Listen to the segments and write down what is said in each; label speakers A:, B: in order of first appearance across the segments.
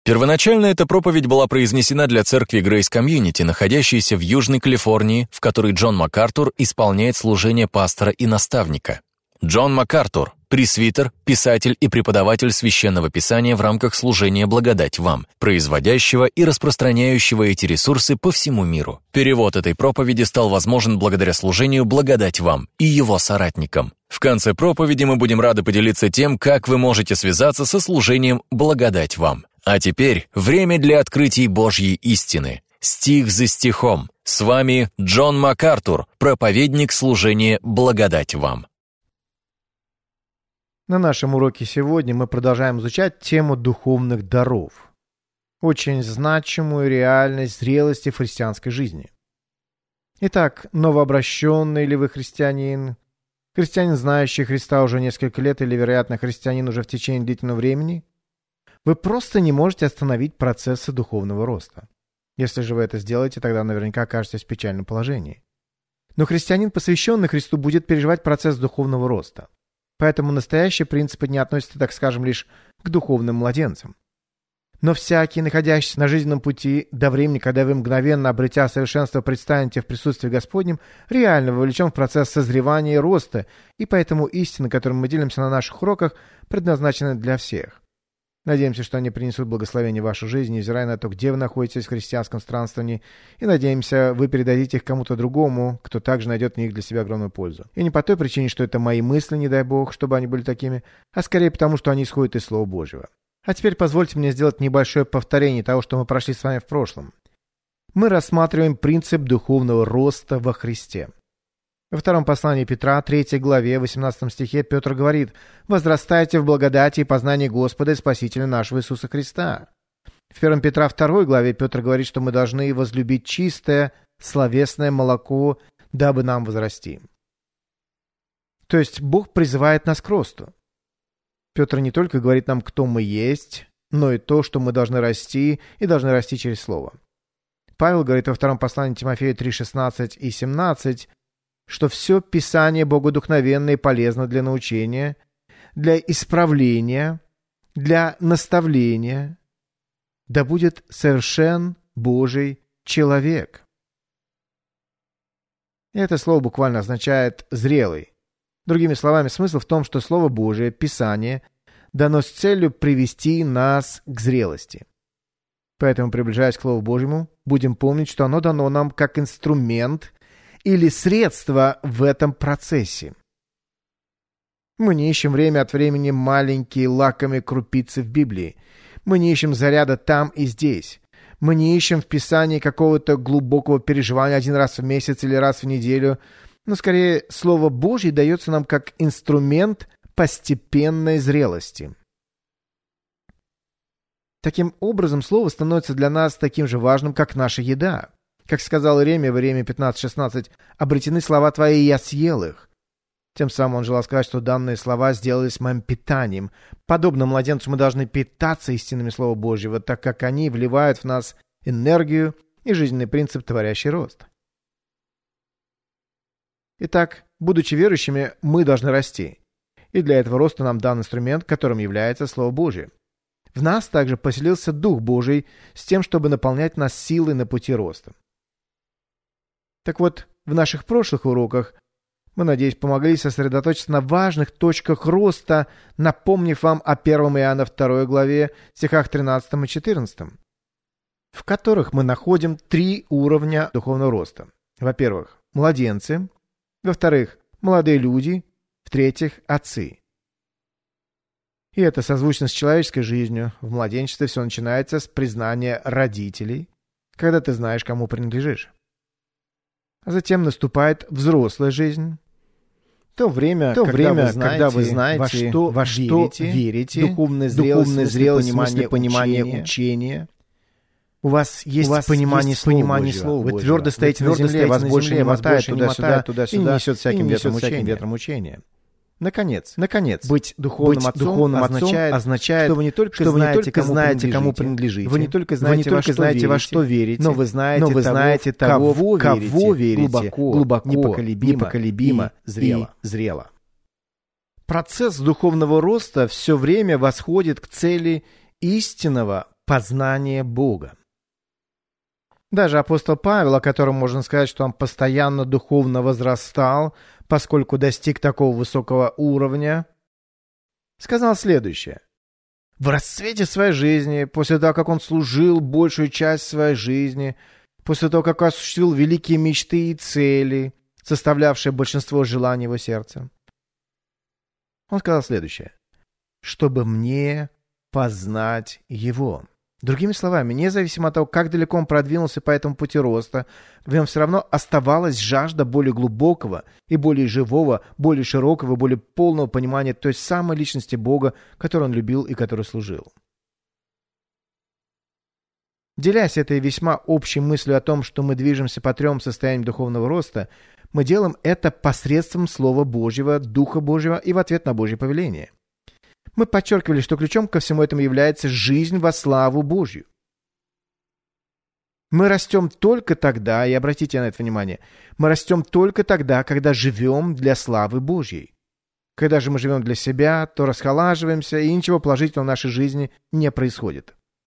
A: Первоначально эта проповедь была произнесена для церкви Grace Community, находящейся в Южной Калифорнии, в которой Джон МакАртур исполняет служение пастора и наставника. Джон МакАртур – пресвитер, писатель и преподаватель Священного Писания в рамках служения «Благодать вам», производящего и распространяющего эти ресурсы по всему миру. Перевод этой проповеди стал возможен благодаря служению «Благодать вам» и его соратникам. В конце проповеди мы будем рады поделиться тем, как вы можете связаться со служением «Благодать вам». А теперь время для открытий Божьей истины. Стих за стихом. С вами Джон МакАртур, проповедник служения «Благодать вам».
B: На нашем уроке сегодня мы продолжаем изучать тему духовных даров. Очень значимую реальность зрелости в христианской жизни. Итак, новообращенный ли вы христианин, знающий Христа уже несколько лет или, вероятно, христианин уже в течение длительного времени, вы просто не можете остановить процессы духовного роста. Если же вы это сделаете, тогда наверняка окажетесь в печальном положении. Но христианин, посвященный Христу, будет переживать процесс духовного роста. Поэтому настоящие принципы не относятся, так скажем, лишь к духовным младенцам. Но всякий, находящийся на жизненном пути до времени, когда вы мгновенно, обретя совершенство, предстанете в присутствии Господнем, реально вовлечен в процесс созревания и роста, и поэтому истины, которыми мы делимся на наших уроках, предназначены для всех. Надеемся, что они принесут благословение в вашу жизнь, невзирая на то, где вы находитесь в христианском странствовании, и надеемся, вы передадите их кому-то другому, кто также найдет в них для себя огромную пользу. И не по той причине, что это мои мысли, не дай Бог, чтобы они были такими, а скорее потому, что они исходят из Слова Божьего. А теперь позвольте мне сделать небольшое повторение того, что мы прошли с вами в прошлом. Мы рассматриваем принцип духовного роста во Христе. Во втором послании Петра, 3 главе, 18 стихе, Петр говорит: «Возрастайте в благодати и познании Господа и Спасителя нашего Иисуса Христа». В 1 Петра 2 главе Петр говорит, что мы должны возлюбить чистое, словесное молоко, дабы нам возрасти. То есть Бог призывает нас к росту. Петр не только говорит нам, кто мы есть, но и то, что мы должны расти, и должны расти через Слово. Павел говорит во втором послании Тимофею 3:16 и 17, что все Писание богодухновенно и полезно для научения, для исправления, для наставления, да будет совершен Божий человек. И это слово буквально означает «зрелый». Другими словами, смысл в том, что Слово Божие, Писание, дано с целью привести нас к зрелости. Поэтому, приближаясь к Слову Божьему, будем помнить, что оно дано нам как инструмент или средство в этом процессе. Мы не ищем время от времени маленькие лакомые крупицы в Библии. Мы не ищем заряда там и здесь. Мы не ищем в Писании какого-то глубокого переживания один раз в месяц или раз в неделю, но скорее Слово Божье дается нам как инструмент постепенной зрелости. Таким образом, Слово становится для нас таким же важным, как наша еда. Как сказал Иеремия в Иеремии 15:16, «Обретены слова твои, и я съел их». Тем самым он желал сказать, что данные слова сделались моим питанием. Подобно младенцу мы должны питаться истинными Слова Божьего, так как они вливают в нас энергию и жизненный принцип, творящий рост. Итак, будучи верующими, мы должны расти. И для этого роста нам дан инструмент, которым является Слово Божие. В нас также поселился Дух Божий с тем, чтобы наполнять нас силой на пути роста. Так вот, в наших прошлых уроках мы, надеюсь, помогли сосредоточиться на важных точках роста, напомнив вам о 1 Иоанна 2 главе, стихах 13 и 14, в которых мы находим 3 уровня духовного роста. Во-первых, младенцы. Во-вторых, молодые люди. В-третьих, отцы. И это созвучно с человеческой жизнью. В младенчестве все начинается с признания родителей, когда ты знаешь, кому принадлежишь. А затем наступает взрослая жизнь. То время, когда вы знаете, во что верите, духовная зрелость, понимание учения. У вас есть понимание Слова Божьего. Вы твердо стоите на земле, вас больше не мотает туда-сюда и не несет всяким ветром учения. Наконец, быть духовным отцом означает, что вы не только знаете, кому принадлежите, вы не только знаете, во что верите, но вы знаете того, кого верите, глубоко, непоколебимо, зрело. Процесс духовного роста все время восходит к цели истинного познание Бога. Даже апостол Павел, о котором можно сказать, что он постоянно духовно возрастал, поскольку достиг такого высокого уровня, сказал следующее. В расцвете своей жизни, после того, как он служил большую часть своей жизни, после того, как осуществил великие мечты и цели, составлявшие большинство желаний его сердца, он сказал следующее. Чтобы мне познать его. Другими словами, независимо от того, как далеко он продвинулся по этому пути роста, в нем все равно оставалась жажда более глубокого и более живого, более широкого и более полного понимания той самой личности Бога, которую он любил и которой служил. Делясь этой весьма общей мыслью о том, что мы движемся по 3 состояниям духовного роста, мы делаем это посредством Слова Божьего, Духа Божьего и в ответ на Божье повеление. Мы подчеркивали, что ключом ко всему этому является жизнь во славу Божью. Мы растем только тогда, и обратите на это внимание, мы растем только тогда, когда живем для славы Божьей. Когда же мы живем для себя, то расхолаживаемся, и ничего положительного в нашей жизни не происходит.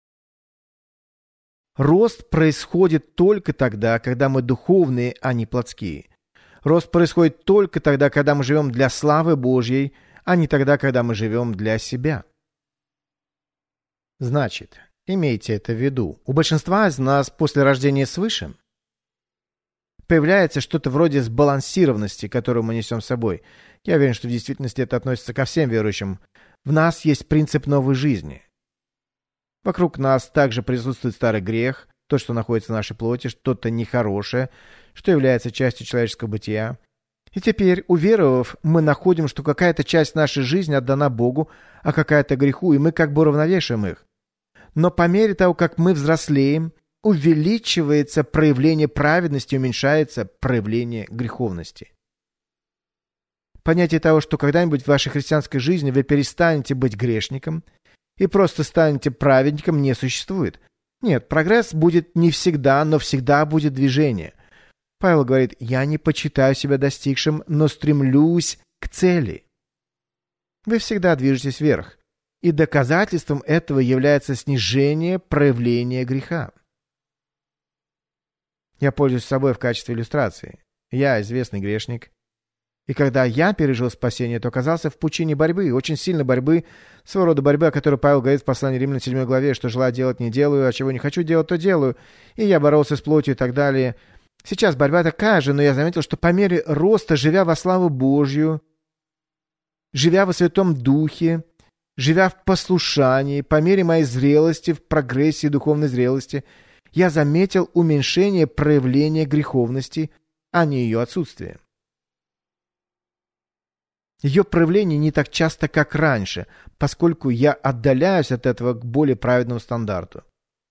B: Рост происходит только тогда, когда мы духовные, а не плотские. Рост происходит только тогда, когда мы живем для славы Божьей, а не тогда, когда мы живем для себя. Значит, имейте это в виду. У большинства из нас после рождения свыше появляется что-то вроде сбалансированности, которую мы несем с собой. Я уверен, что в действительности это относится ко всем верующим. В нас есть принцип новой жизни. Вокруг нас также присутствует старый грех, то, что находится в нашей плоти, что-то нехорошее, что является частью человеческого бытия. И теперь, уверовав, мы находим, что какая-то часть нашей жизни отдана Богу, а какая-то греху, и мы как бы уравновешиваем их. Но по мере того, как мы взрослеем, увеличивается проявление праведности, уменьшается проявление греховности. Понятие того, что когда-нибудь в вашей христианской жизни вы перестанете быть грешником и просто станете праведником, не существует. Нет, прогресс будет не всегда, но всегда будет движение. Павел говорит, я не почитаю себя достигшим, но стремлюсь к цели. Вы всегда движетесь вверх, и доказательством этого является снижение проявления греха. Я пользуюсь собой в качестве иллюстрации. Я известный грешник, и когда я пережил спасение, то оказался в пучине борьбы, очень сильной борьбы, своего рода борьбы, о которой Павел говорит в послании Римлянам 7 главе, что желаю делать не делаю, а чего не хочу делать, то делаю, и я боролся с плотью и так далее. Сейчас борьба такая же, но я заметил, что по мере роста, живя во славу Божью, живя во Святом Духе, живя в послушании, по мере моей зрелости, в прогрессии духовной зрелости, я заметил уменьшение проявления греховности, а не ее отсутствие. Ее проявление не так часто, как раньше, поскольку я отдаляюсь от этого к более праведному стандарту.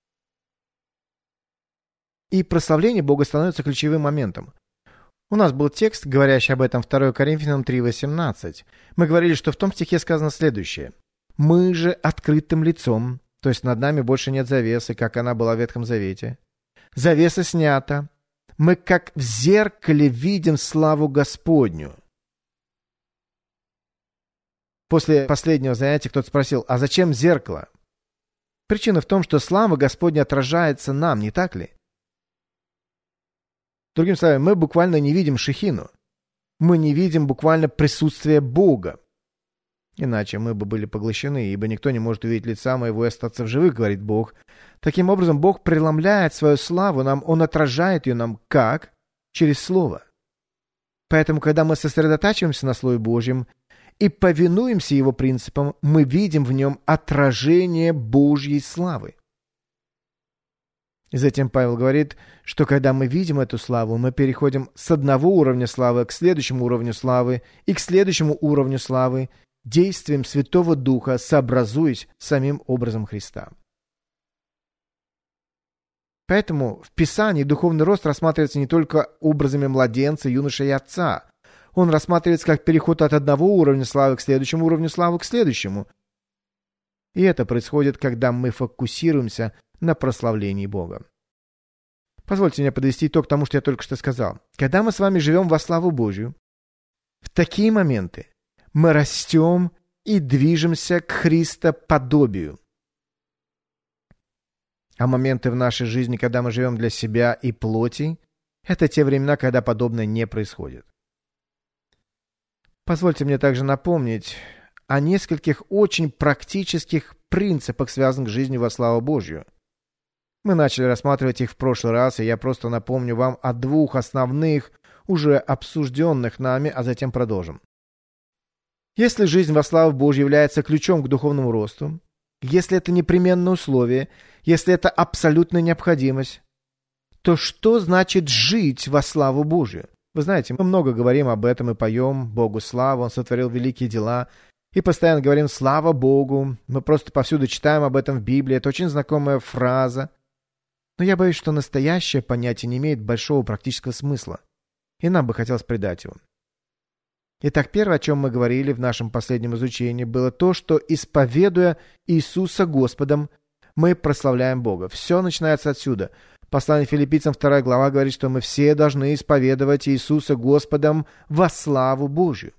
B: И прославление Бога становится ключевым моментом. У нас был текст, говорящий об этом, 2 Коринфянам 3:18. Мы говорили, что в том стихе сказано следующее. «Мы же открытым лицом», то есть над нами больше нет завесы, как она была в Ветхом Завете. Завеса снята. Мы как в зеркале видим славу Господню. После последнего занятия кто-то спросил, а зачем зеркало? Причина в том, что слава Господня отражается нам, не так ли? Другими словами, мы буквально не видим шехину. Мы не видим буквально присутствие Бога. Иначе мы бы были поглощены, ибо никто не может увидеть лица моего и остаться в живых, говорит Бог. Таким образом, Бог преломляет свою славу нам, Он отражает ее нам как? Через Слово. Поэтому, когда мы сосредотачиваемся на Слове Божьем и повинуемся Его принципам, мы видим в нем отражение Божьей славы. И затем Павел говорит, что когда мы видим эту славу, мы переходим с одного уровня славы к следующему уровню славы и к следующему уровню славы, действием Святого Духа, сообразуясь с самим образом Христа. Поэтому в Писании духовный рост рассматривается не только образами младенца, юноши и отца. Он рассматривается как переход от одного уровня славы к следующему уровню славы к следующему. И это происходит, когда мы фокусируемся на прославлении Бога. Позвольте мне подвести итог тому, что я только что сказал. Когда мы с вами живем во славу Божью, в такие моменты мы растем и движемся к Христоподобию. А моменты в нашей жизни, когда мы живем для себя и плоти, это те времена, когда подобное не происходит. Позвольте мне также напомнить о нескольких очень практических принципах, связанных с жизнью во славу Божью. Мы начали рассматривать их в прошлый раз, и я просто напомню вам о двух основных, уже обсужденных нами, а затем продолжим. Если жизнь во славу Божью является ключом к духовному росту, если это непременное условие, если это абсолютная необходимость, то что значит жить во славу Божию? Вы знаете, мы много говорим об этом и поем Богу славу, Он сотворил великие дела, и постоянно говорим «Слава Богу». Мы просто повсюду читаем об этом в Библии, это очень знакомая фраза. Но я боюсь, что настоящее понятие не имеет большого практического смысла, и нам бы хотелось придать его. Итак, первое, о чем мы говорили в нашем последнем изучении, было то, что, исповедуя Иисуса Господом, мы прославляем Бога. Все начинается отсюда. Послание Филиппийцам 2 глава говорит, что мы все должны исповедовать Иисуса Господом во славу Божью.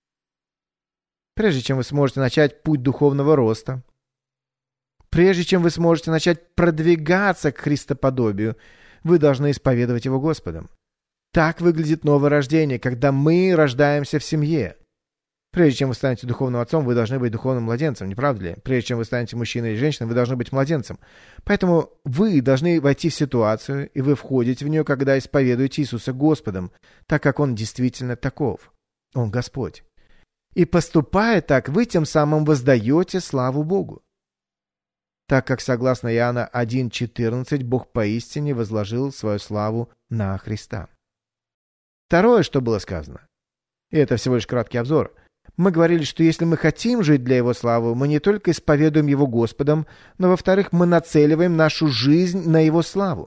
B: Прежде чем вы сможете начать путь духовного роста, прежде чем вы сможете начать продвигаться к христоподобию, вы должны исповедовать Его Господом. Так выглядит новое рождение, когда мы рождаемся в семье. Прежде чем вы станете духовным отцом, вы должны быть духовным младенцем, не правда ли? Прежде чем вы станете мужчиной или женщиной, вы должны быть младенцем. Поэтому вы должны войти в ситуацию, и вы входите в нее, когда исповедуете Иисуса Господом, так как Он действительно таков. Он Господь. И поступая так, вы тем самым воздаете славу Богу. Так как, согласно Иоанна 1:14, Бог поистине возложил свою славу на Христа. Второе, что было сказано, и это всего лишь краткий обзор, мы говорили, что если мы хотим жить для Его славы, мы не только исповедуем Его Господом, но, во-вторых, мы нацеливаем нашу жизнь на Его славу.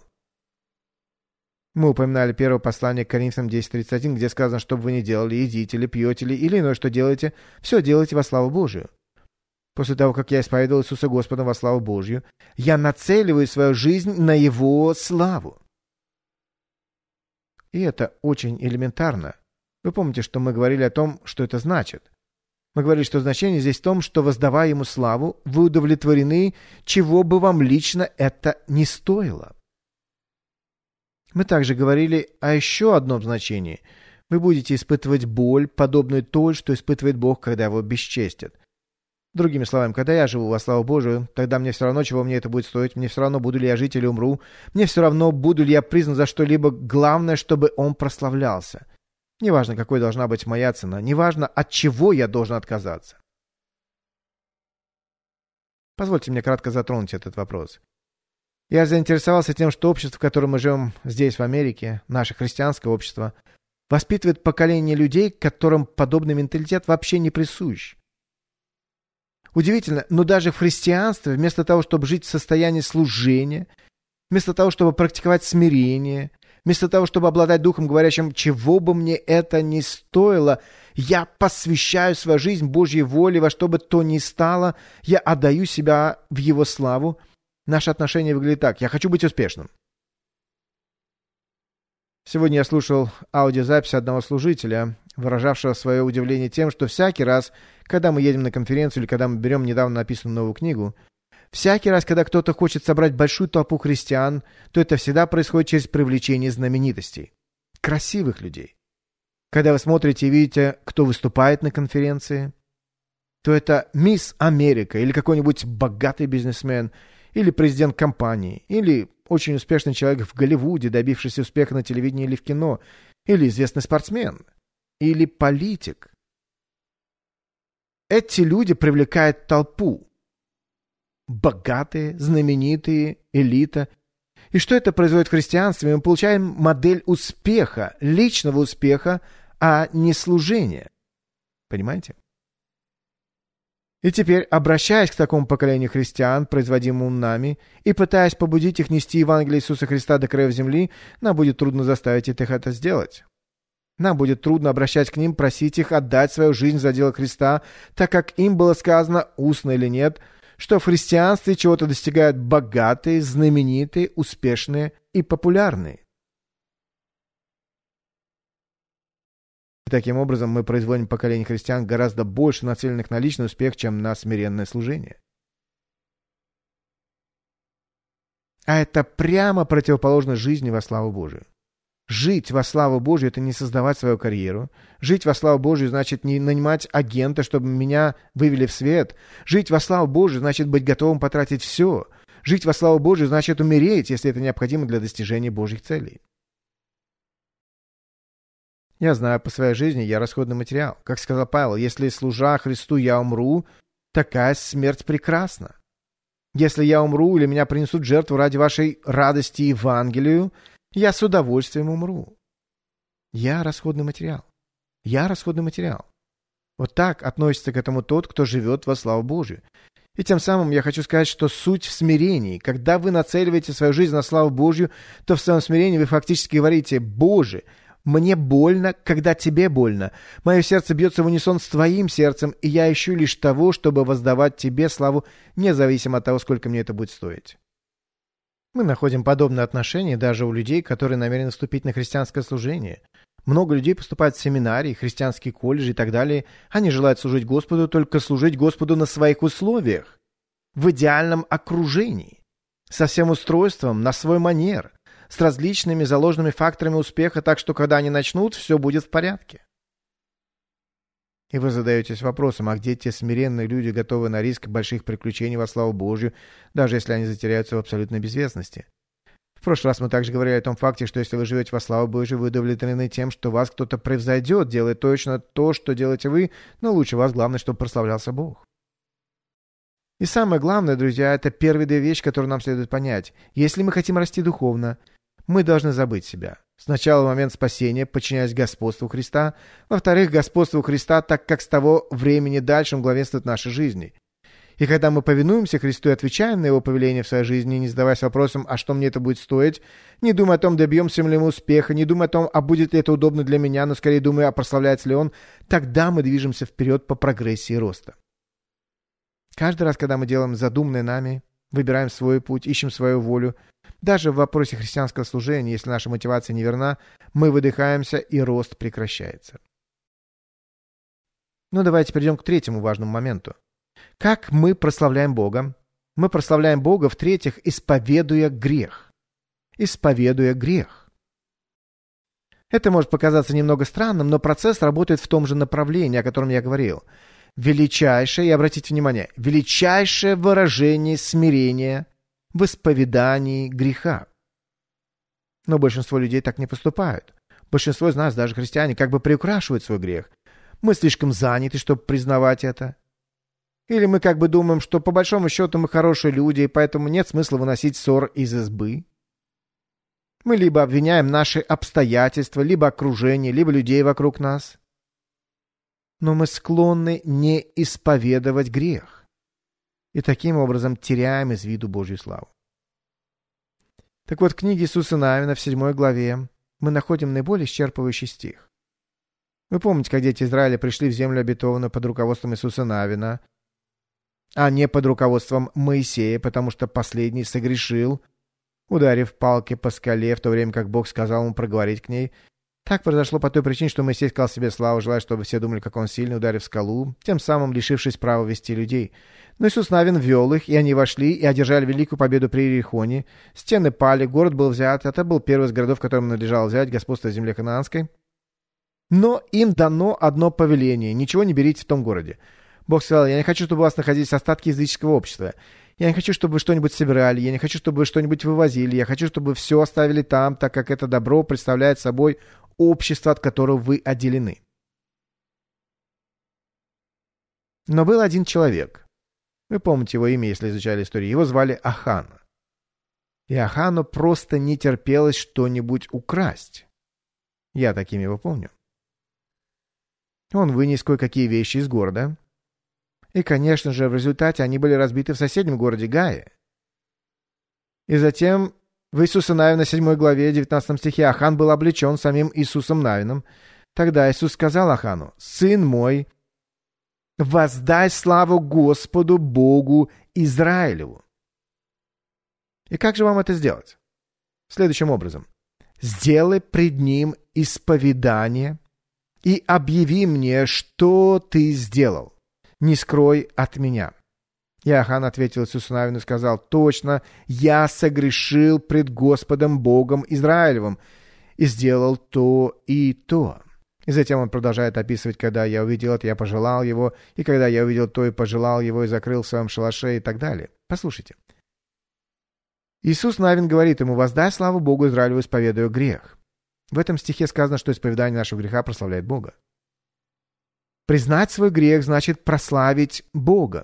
B: Мы упоминали первое послание к Коринфянам 10:31, где сказано, что бы вы ни делали, едите или пьете или иное, что делаете, все делайте во славу Божию. После того, как я исповедовал Иисуса Господа во славу Божью, я нацеливаю свою жизнь на Его славу. И это очень элементарно. Вы помните, что мы говорили о том, что это значит. Мы говорили, что значение здесь в том, что, воздавая Ему славу, вы удовлетворены, чего бы вам лично это не стоило. Мы также говорили о еще одном значении. Вы будете испытывать боль, подобную той, что испытывает Бог, когда Его бесчестят. Другими словами, когда я живу во славу Божию, тогда мне все равно, чего мне это будет стоить, мне все равно, буду ли я жить или умру, мне все равно, буду ли я признан за что-либо, главное, чтобы Он прославлялся. Неважно, какой должна быть моя цена, неважно, от чего я должен отказаться. Позвольте мне кратко затронуть этот вопрос. Я заинтересовался тем, что общество, в котором мы живем здесь, в Америке, наше христианское общество, воспитывает поколение людей, которым подобный менталитет вообще не присущ. Удивительно, но даже в христианстве, вместо того, чтобы жить в состоянии служения, вместо того, чтобы практиковать смирение, вместо того, чтобы обладать духом, говорящим, чего бы мне это ни стоило, я посвящаю свою жизнь Божьей воле, во что бы то ни стало, я отдаю себя в Его славу. Наше отношение выглядит так: я хочу быть успешным. Сегодня я слушал аудиозапись одного служителя, выражавшего свое удивление тем, что всякий раз, когда мы едем на конференцию или когда мы берем недавно написанную новую книгу, всякий раз, когда кто-то хочет собрать большую толпу христиан, то это всегда происходит через привлечение знаменитостей, красивых людей. Когда вы смотрите и видите, кто выступает на конференции, то это мисс Америка или какой-нибудь богатый бизнесмен, или президент компании, или очень успешный человек в Голливуде, добившийся успеха на телевидении или в кино, или известный спортсмен, или политик. Эти люди привлекают толпу. Богатые, знаменитые, элита. И что это производит в христианстве? Мы получаем модель успеха, личного успеха, а не служения. Понимаете? И теперь, обращаясь к такому поколению христиан, производимому нами, и пытаясь побудить их нести Евангелие Иисуса Христа до краев земли, нам будет трудно заставить их это сделать. Нам будет трудно обращать к ним, просить их отдать свою жизнь за дело Христа, так как им было сказано, устно или нет, что в христианстве чего-то достигают богатые, знаменитые, успешные и популярные. И таким образом мы производим поколение христиан гораздо больше нацеленных на личный успех, чем на смиренное служение. А это прямо противоположно жизни во славу Божию. Жить во славу Божию — это не создавать свою карьеру. Жить во славу Божию значит не нанимать агента, чтобы меня вывели в свет. Жить во славу Божию значит быть готовым потратить все. Жить во славу Божию значит умереть, если это необходимо для достижения Божьих целей. Я знаю по своей жизни, я расходный материал. Как сказал Павел, если, служа Христу, я умру, такая смерть прекрасна. Если я умру или меня принесут в жертву ради вашей радости Евангелию, я с удовольствием умру. Я расходный материал. Я расходный материал. Вот так относится к этому тот, кто живет во славу Божию. И тем самым я хочу сказать, что суть в смирении. Когда вы нацеливаете свою жизнь на славу Божью, то в своем смирении вы фактически говорите: «Боже, мне больно, когда тебе больно. Мое сердце бьется в унисон с твоим сердцем, и я ищу лишь того, чтобы воздавать тебе славу, независимо от того, сколько мне это будет стоить». Мы находим подобные отношения даже у людей, которые намерены вступить на христианское служение. Много людей поступают в семинарии, христианские колледжи и так далее. Они желают служить Господу, только служить Господу на своих условиях, в идеальном окружении, со всем устройством, на свой манер, с различными заложенными факторами успеха, так что, когда они начнут, все будет в порядке. И вы задаетесь вопросом, а где те смиренные люди, готовые на риск больших приключений во славу Божью, даже если они затеряются в абсолютной безвестности? В прошлый раз мы также говорили о том факте, что если вы живете во славу Божию, вы удовлетворены тем, что вас кто-то превзойдет, делает точно то, что делаете вы, но лучше вас главное, чтобы прославлялся Бог. И самое главное, друзья, это первые две вещи, которые нам следует понять. Если мы хотим расти духовно, мы должны забыть себя. Сначала в момент спасения, подчиняясь господству Христа. Во-вторых, господству Христа, так как с того времени дальше Он главенствует в нашей жизни. И когда мы повинуемся Христу и отвечаем на Его повеление в своей жизни, не задаваясь вопросом, а что мне это будет стоить, не думая о том, добьемся ли мы успеха, не думая о том, а будет ли это удобно для меня, но скорее думая, а прославляется ли Он, тогда мы движемся вперед по прогрессии роста. Каждый раз, когда мы делаем задуманное нами, выбираем свой путь, ищем свою волю, даже в вопросе христианского служения, если наша мотивация неверна, мы выдыхаемся, и рост прекращается. Ну, давайте перейдем к третьему важному моменту. Как мы прославляем Бога? Мы прославляем Бога, в-третьих, исповедуя грех. Исповедуя грех. Это может показаться немного странным, но процесс работает в том же направлении, о котором я говорил. Величайшее, и обратите внимание, величайшее выражение смирения в исповедании греха. Но большинство людей так не поступают. Большинство из нас, даже христиане, как бы приукрашивают свой грех. Мы слишком заняты, чтобы признавать это. Или мы как бы думаем, что по большому счету мы хорошие люди, и поэтому нет смысла выносить ссор из избы. Мы либо обвиняем наши обстоятельства, либо окружение, либо людей вокруг нас. Но мы склонны не исповедовать грех. И таким образом теряем из виду Божью славу. Так вот, в книге Иисуса Навина в 7 главе мы находим наиболее исчерпывающий стих. Вы помните, как дети Израиля пришли в землю обетованную под руководством Иисуса Навина, а не под руководством Моисея, потому что последний согрешил, ударив палкой по скале, в то время как Бог сказал ему проговорить к ней. Так произошло по той причине, что Моисей сказал себе славу, желая, чтобы все думали, как он сильный, ударив скалу, тем самым лишившись права вести людей. Но Иисус Навин вел их, и они вошли и одержали великую победу при Иерихоне. Стены пали, город был взят. Это был первый из городов, которым надлежало взять господство в земле ханаанской. Но им дано одно повеление: ничего не берите в том городе. Бог сказал: я не хочу, чтобы у вас находились остатки языческого общества. Я не хочу, чтобы вы что-нибудь собирали. Я не хочу, чтобы вы что-нибудь вывозили. Я хочу, чтобы вы все оставили там, так как это добро представляет собой общество, от которого вы отделены. Но был один человек. Вы помните его имя, если изучали историю. Его звали Ахан. И Ахану просто не терпелось что-нибудь украсть. Я таким его помню. Он вынес кое-какие вещи из города. И, конечно же, в результате они были разбиты в соседнем городе Гае. И затем в Иисуса Навина 7 главе 19 стихе Ахан был облечен самим Иисусом Навином. Тогда Иисус сказал Ахану: «Сын мой, воздай славу Господу Богу Израилеву». И как же вам это сделать? Следующим образом. «Сделай пред ним исповедание и объяви мне, что ты сделал. Не скрой от меня». Иоанн ответил Иисусу Навину и сказал: «Точно, я согрешил пред Господом Богом Израилевым и сделал то и то». И затем он продолжает описывать: «Когда я увидел это, я пожелал его, и когда я увидел то, и пожелал его, и закрыл в своем шалаше», и так далее. Послушайте. Иисус Навин говорит ему: «Воздай славу Богу Израилеву, исповедуя грех». В этом стихе сказано, что исповедание нашего греха прославляет Бога. Признать свой грех значит прославить Бога.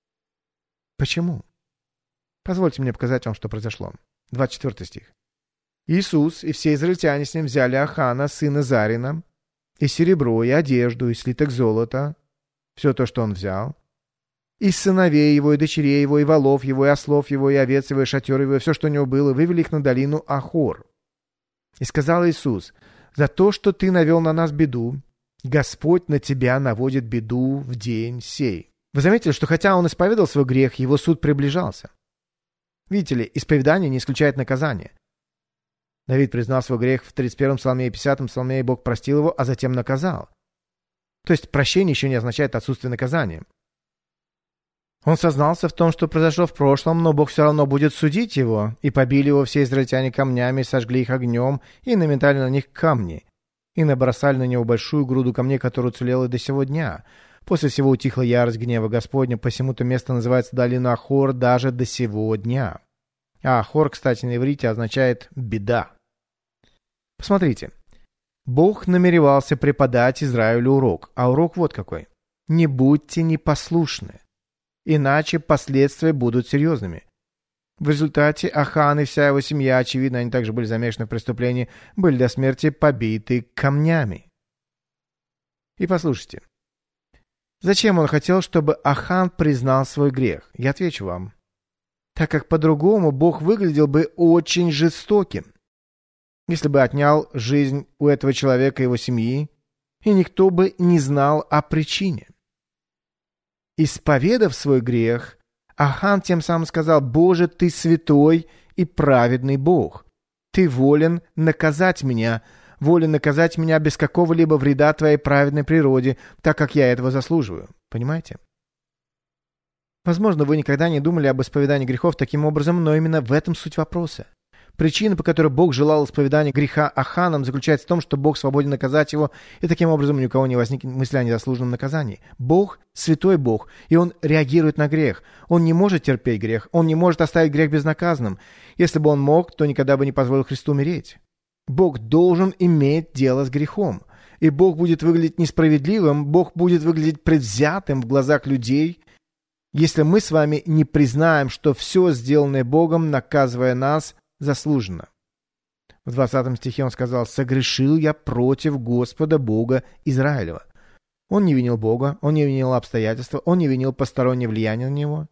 B: Почему? Позвольте мне показать вам, что произошло. 24 стих. «Иисус и все израильтяне с ним взяли Ахана, сына Зарина, и серебро, и одежду, и слиток золота, все то, что он взял, и сыновей его, и дочерей его, и волов его, и ослов его, и овец его, и шатер его, и все, что у него было, вывели их на долину Ахор. И сказал Иисус: за то, что ты навел на нас беду, Господь на тебя наводит беду в день сей». Вы заметили, что хотя он исповедовал свой грех, его суд приближался. Видите ли, исповедание не исключает наказание. Давид признал свой грех в 31-м псалме и 50-м псалме, и Бог простил его, а затем наказал. То есть прощение еще не означает отсутствие наказания. Он сознался в том, что произошло в прошлом, но Бог все равно будет судить его, и побили его все израильтяне камнями, сожгли их огнем, и наметали на них камни, и набросали на него большую груду камней, которая уцелела и до сего дня. После всего утихла ярость гнева Господня, посему-то место называется долина Ахор даже до сего дня. А Ахор, кстати, на иврите означает «беда». Посмотрите. Бог намеревался преподать Израилю урок, а урок вот какой. Не будьте непослушны, иначе последствия будут серьезными. В результате Ахан и вся его семья, очевидно, они также были замешаны в преступлении, были до смерти побиты камнями. И послушайте. Зачем он хотел, чтобы Ахан признал свой грех? Я отвечу вам. Так как по-другому Бог выглядел бы очень жестоким, если бы отнял жизнь у этого человека и его семьи, и никто бы не знал о причине. Исповедав свой грех, Ахан тем самым сказал: «Боже, ты святой и праведный Бог. Ты волен наказать меня без какого-либо вреда твоей праведной природе, так как я этого заслуживаю». Понимаете? Возможно, вы никогда не думали об исповедании грехов таким образом, но именно в этом суть вопроса. Причина, по которой Бог желал исповедания греха Аханом, заключается в том, что Бог свободен наказать его, и таким образом ни у кого не возникнет мысли о незаслуженном наказании. Бог — святой Бог, и Он реагирует на грех. Он не может терпеть грех, Он не может оставить грех безнаказанным. Если бы Он мог, то никогда бы не позволил Христу умереть. Бог должен иметь дело с грехом. И Бог будет выглядеть несправедливым, Бог будет выглядеть предвзятым в глазах людей, если мы с вами не признаем, что все, сделанное Богом, наказывая нас, заслуженно. В 20 стихе он сказал: «Согрешил я против Господа Бога Израилева». Он не винил Бога, он не винил обстоятельства, он не винил постороннее влияние на него.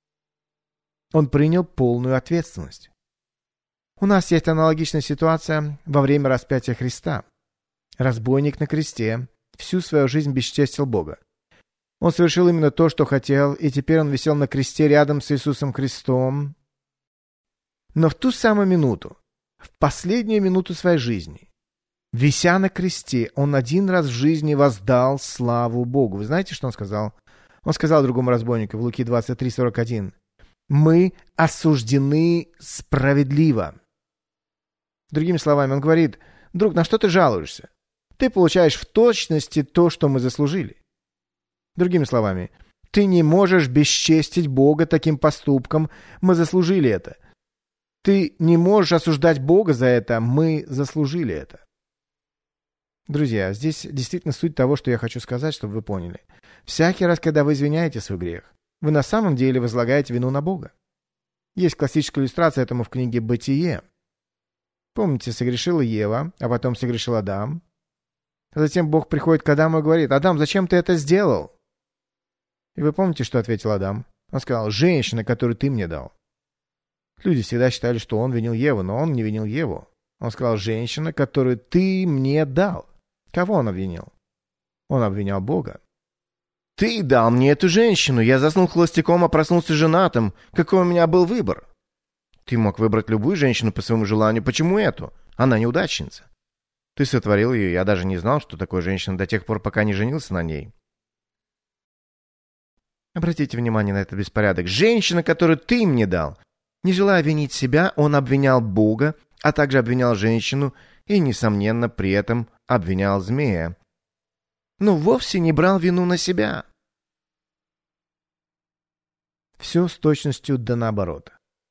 B: Он принял полную ответственность. У нас есть аналогичная ситуация во время распятия Христа. Разбойник на кресте всю свою жизнь бесчестил Бога. Он совершил именно то, что хотел, и теперь он висел на кресте рядом с Иисусом Христом. Но в ту самую минуту, в последнюю минуту своей жизни, вися на кресте, он один раз в жизни воздал славу Богу. Вы знаете, что он сказал? Он сказал другому разбойнику в Луки 23:41: «Мы осуждены справедливо». Другими словами, он говорит: «Друг, на что ты жалуешься? Ты получаешь в точности то, что мы заслужили». Другими словами, ты не можешь бесчестить Бога таким поступком, мы заслужили это. Ты не можешь осуждать Бога за это, мы заслужили это. Друзья, здесь действительно суть того, что я хочу сказать, чтобы вы поняли. Всякий раз, когда вы извиняете свой грех, вы на самом деле возлагаете вину на Бога. Есть классическая иллюстрация этому в книге «Бытие». Помните, согрешила Ева, а потом согрешил Адам. А затем Бог приходит к Адаму и говорит: «Адам, зачем ты это сделал?» И вы помните, что ответил Адам? Он сказал: «Женщина, которую ты мне дал». Люди всегда считали, что он винил Еву, но он не винил Еву. Он сказал: «Женщина, которую ты мне дал». Кого он обвинил? Он обвинял Бога. «Ты дал мне эту женщину, я заснул холостяком, а проснулся женатым. Какой у меня был выбор?» «Ты мог выбрать любую женщину по своему желанию. Почему эту? Она неудачница. Ты сотворил ее, я даже не знал, что такое женщина до тех пор, пока не женился на ней». Обратите внимание на этот беспорядок. Женщина, которую ты мне дал. Не желая винить себя, он обвинял Бога, а также обвинял женщину и, несомненно, при этом обвинял змея. Но вовсе не брал вину на себя. Все с точностью да наоборот.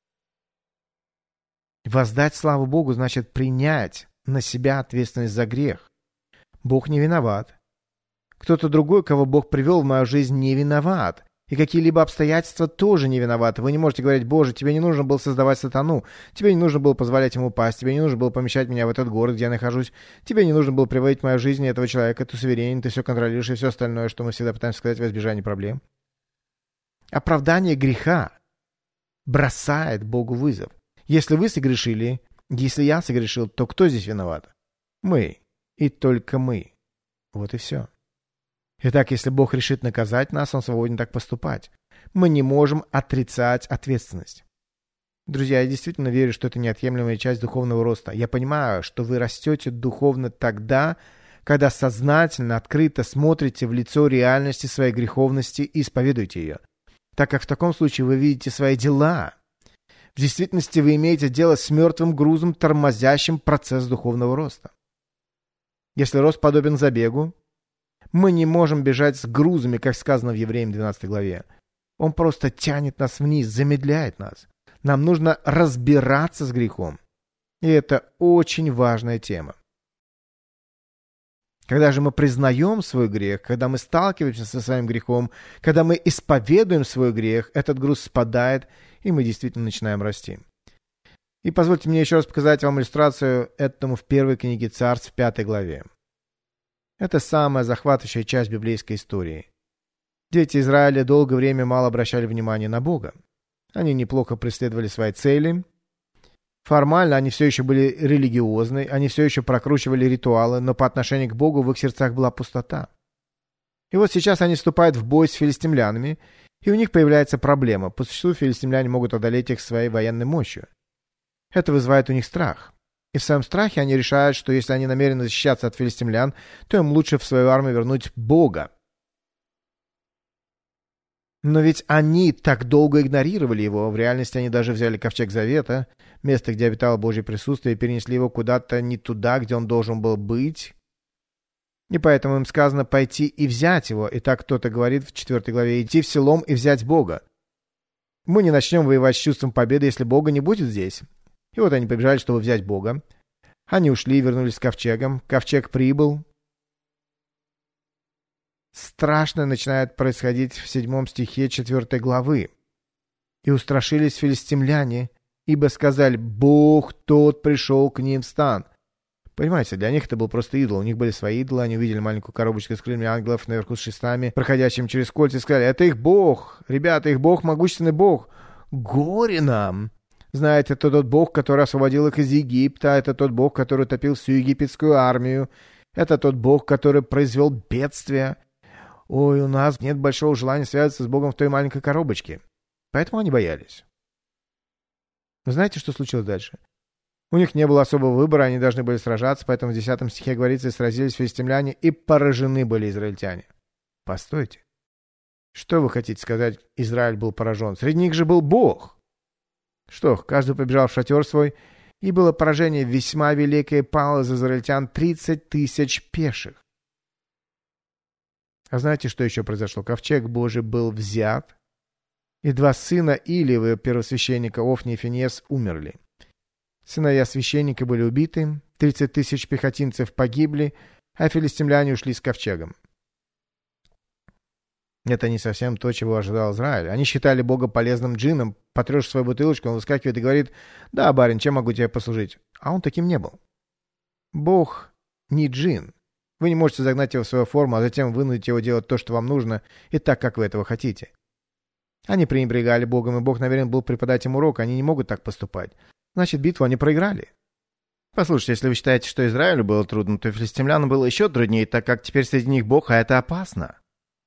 B: Воздать славу Богу значит принять на себя ответственность за грех. Бог не виноват. Кто-то другой, кого Бог привел в мою жизнь, не виноват. И какие-либо обстоятельства тоже не виноваты. Вы не можете говорить: «Боже, тебе не нужно было создавать сатану, тебе не нужно было позволять ему пасть, тебе не нужно было помещать меня в этот город, где я нахожусь, тебе не нужно было приводить в мою жизнь этого человека, ты суверенен, ты все контролируешь и все остальное, что мы всегда пытаемся сказать во избежание проблем». Оправдание греха бросает Богу вызов. Если вы согрешили, если я согрешил, то кто здесь виноват? Мы. И только мы. Вот и все. Итак, если Бог решит наказать нас, Он свободен так поступать. Мы не можем отрицать ответственность. Друзья, я действительно верю, что это неотъемлемая часть духовного роста. Я понимаю, что вы растете духовно тогда, когда сознательно, открыто смотрите в лицо реальности своей греховности и исповедуете ее. Так как в таком случае вы видите свои дела. В действительности вы имеете дело с мертвым грузом, тормозящим процесс духовного роста. Если рост подобен забегу, мы не можем бежать с грузами, как сказано в Евреям 12 главе. Он просто тянет нас вниз, замедляет нас. Нам нужно разбираться с грехом. И это очень важная тема. Когда же мы признаем свой грех, когда мы сталкиваемся со своим грехом, когда мы исповедуем свой грех, этот груз спадает, и мы действительно начинаем расти. И позвольте мне еще раз показать вам иллюстрацию этому в первой книге Царств, в 5 главе. Это самая захватывающая часть библейской истории. Дети Израиля долгое время мало обращали внимания на Бога. Они неплохо преследовали свои цели. Формально они все еще были религиозны, они все еще прокручивали ритуалы, но по отношению к Богу в их сердцах была пустота. И вот сейчас они вступают в бой с филистимлянами, и у них появляется проблема. По существу филистимляне могут одолеть их своей военной мощью. Это вызывает у них страх. И в своем страхе они решают, что если они намерены защищаться от филистимлян, то им лучше в свою армию вернуть Бога. Но ведь они так долго игнорировали его. В реальности они даже взяли ковчег Завета, место, где обитало Божье присутствие, и перенесли его куда-то не туда, где он должен был быть. И поэтому им сказано пойти и взять его. И так кто-то говорит в 4 главе: идти в Силом и взять Бога. Мы не начнем воевать с чувством победы, если Бога не будет здесь. И вот они побежали, чтобы взять Бога. Они ушли и вернулись с ковчегом. Ковчег прибыл. Страшное начинает происходить в 7 стихе 4 главы. «И устрашились филистимляне, ибо сказали: Бог тот пришел к ним в стан». Понимаете, для них это был просто идол. У них были свои идолы. Они увидели маленькую коробочку с крыльями ангелов наверху с шестами, проходящим через кольца, и сказали: это их Бог. Ребята, их Бог, могущественный Бог. Горе нам! Знаете, это тот Бог, который освободил их из Египта. Это тот Бог, который утопил всю египетскую армию. Это тот Бог, который произвел бедствие. Ой, у нас нет большого желания связаться с Богом в той маленькой коробочке. Поэтому они боялись. Вы знаете, что случилось дальше? У них не было особого выбора, они должны были сражаться, поэтому в 10 стихе говорится: и сразились филистимляне, и поражены были израильтяне. Постойте. Что вы хотите сказать, Израиль был поражен? Среди них же был Бог. Что, каждый побежал в шатер свой, и было поражение весьма великое, пало из израильтян 30 тысяч пеших. А знаете, что еще произошло? Ковчег Божий был взят, и 2 сына Илиевы, первосвященника Офни и Финеас, умерли. Сыновья священника были убиты, 30 тысяч пехотинцев погибли, а филистимляне ушли с ковчегом. Это не совсем то, чего ожидал Израиль. Они считали Бога полезным джинном. Потрешь свою бутылочку, он выскакивает и говорит: «Да, барин, чем могу тебе послужить?» А он таким не был. Бог не джин. Вы не можете загнать его в свою форму, а затем вынудить его делать то, что вам нужно, и так, как вы этого хотите. Они пренебрегали Богом, и Бог намерен был преподать им урок. Они не могут так поступать. Значит, битву они проиграли. Послушайте, если вы считаете, что Израилю было трудно, то филистимлянам было еще труднее, так как теперь среди них Бог, а это опасно.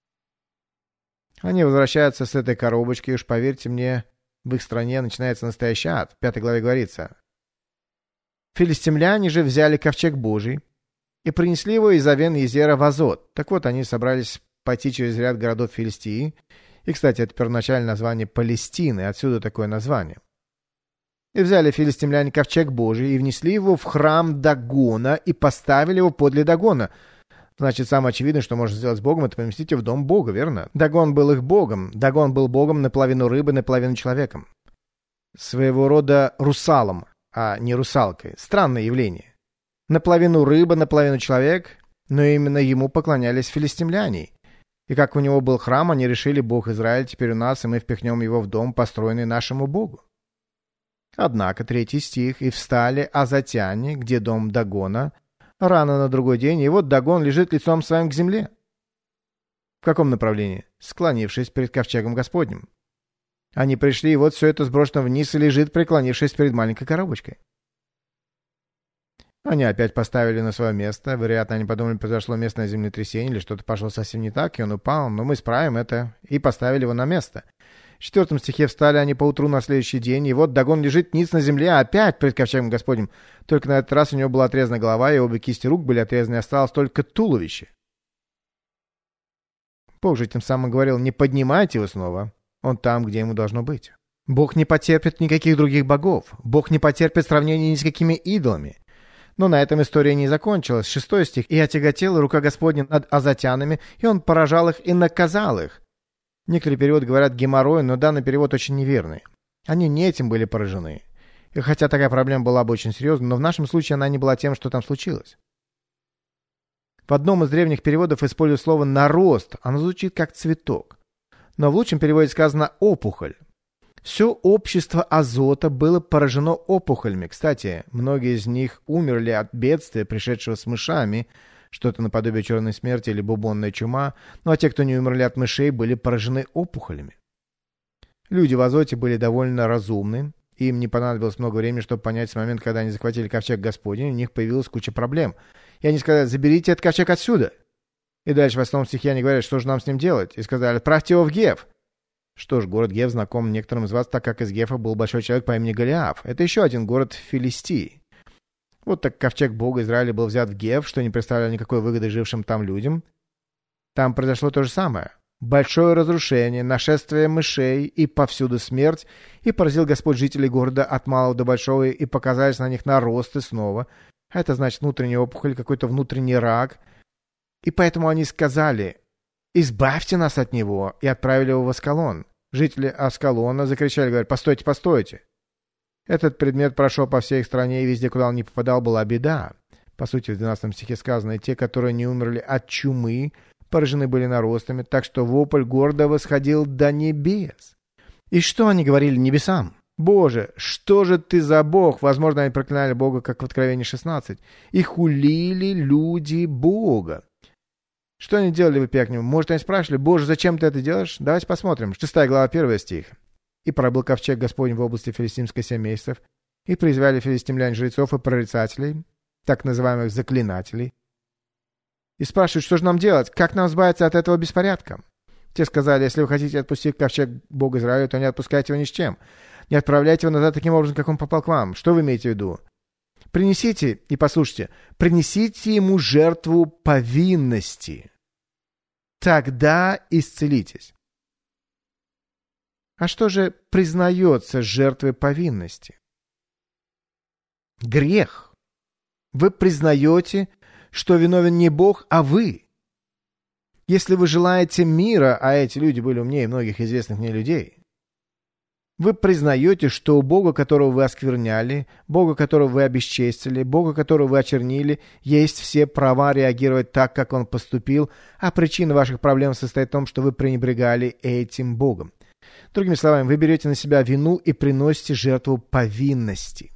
B: Они возвращаются с этой коробочки, и уж поверьте мне, в их стране начинается настоящий ад. В 5 главе говорится: «Филистимляне же взяли ковчег Божий и принесли его из Авен-Езера в Азот». Так вот, они собрались пойти через ряд городов Филистии, И, кстати, это первоначальное название Палестины, отсюда такое название. И взяли филистимляне ковчег Божий и внесли его в храм Дагона и поставили его подле Дагона. Значит, самое очевидное, что можно сделать с Богом, это поместить его в дом Бога, верно? Дагон был их богом. Дагон был богом наполовину рыбы, наполовину человеком. Своего рода русалом, а не русалкой. Странное явление. Наполовину рыба, наполовину человек, но именно ему поклонялись филистимляне. И как у него был храм, они решили: Бог Израиль теперь у нас, и мы впихнем его в дом, построенный нашему Богу. Однако, 3 стих: «И встали азотяне, где дом Дагона, рано на другой день, и вот Дагон лежит лицом своим к земле». В каком направлении? Склонившись перед ковчегом Господним. Они пришли, и вот все это сброшено вниз и лежит, преклонившись перед маленькой коробочкой. Они опять поставили на свое место. Вероятно, они подумали, произошло местное землетрясение или что-то пошло совсем не так, и он упал, но мы исправим это, и поставили его на место. В 4 стихе: «Встали они поутру на следующий день, и вот Дагон лежит ниц на земле, опять пред ковчегом Господним. Только на этот раз у него была отрезана голова, и обе кисти рук были отрезаны, и осталось только туловище». Бог же тем самым говорил: не поднимайте его снова, он там, где ему должно быть. Бог не потерпит никаких других богов, Бог не потерпит сравнения ни с какими идолами. Но на этом история не закончилась. 6 стих: «И отяготела рука Господня над азотянами, и он поражал их и наказал их». Некоторые переводы говорят геморрой, но данный перевод очень неверный. Они не этим были поражены. И хотя такая проблема была бы очень серьезной, но в нашем случае она не была тем, что там случилось. В одном из древних переводов используют слово «нарост». Оно звучит как «цветок». Но в лучшем переводе сказано «опухоль». Все общество Азота было поражено опухолями. Кстати, многие из них умерли от бедствия, пришедшего с мышами, что-то наподобие черной смерти или бубонная чума, ну а те, кто не умерли от мышей, были поражены опухолями. Люди в Азоте были довольно разумны, и им не понадобилось много времени, чтобы понять, с момента, когда они захватили ковчег Господень, у них появилась куча проблем. И они сказали: заберите этот ковчег отсюда. И дальше в 8 стихе они говорят: что же нам с ним делать? И сказали: отправьте его в Гев. Что ж, город Гев знаком некоторым из вас, так как из Гефа был большой человек по имени Голиаф. Это еще один город в Филистии. Вот так ковчег Бога Израиля был взят в Гев, что не представлял никакой выгоды жившим там людям. Там произошло то же самое. Большое разрушение, нашествие мышей и повсюду смерть, и поразил Господь жителей города от малого до большого, и показались на них наросты снова. А это значит внутренняя опухоль, какой-то внутренний рак. И поэтому они сказали: избавьте нас от него, и отправили его в Аскалон. Жители Аскалона закричали, говорят: постойте, постойте. Этот предмет прошел по всей их стране, и везде, куда он не попадал, была беда. По сути, в 12 стихе сказано: и те, которые не умерли от чумы, поражены были наростами, так что вопль города восходил до небес. И что они говорили небесам? Боже, что же ты за Бог? Возможно, они проклинали Бога, как в Откровении 16. И хулили люди Бога. Что они делали, вопя к нему? Может, они спрашивали: Боже, зачем ты это делаешь? Давайте посмотрим. 6 глава, 1 стих. «И пробыл ковчег Господень в области филистимской 7 месяцев, и произвели филистимляне жрецов и прорицателей, так называемых заклинателей. И спрашивают: что же нам делать? Как нам избавиться от этого беспорядка? Те сказали: если вы хотите отпустить ковчег Бога Израиля, то не отпускайте его ни с чем. Не отправляйте его назад таким образом, как он попал к вам. Что вы имеете в виду? Принесите, и послушайте, принесите ему жертву повинности. Тогда исцелитесь». А что же признается жертвой повинности? Грех. Вы признаете, что виновен не Бог, а вы. Если вы желаете мира, а эти люди были умнее многих известных мне людей, вы признаете, что у Бога, которого вы оскверняли, Бога, которого вы обесчестили, Бога, которого вы очернили, есть все права реагировать так, как Он поступил, а причина ваших проблем состоит в том, что вы пренебрегали этим Богом. Другими словами, вы берете на себя вину и приносите жертву повинности.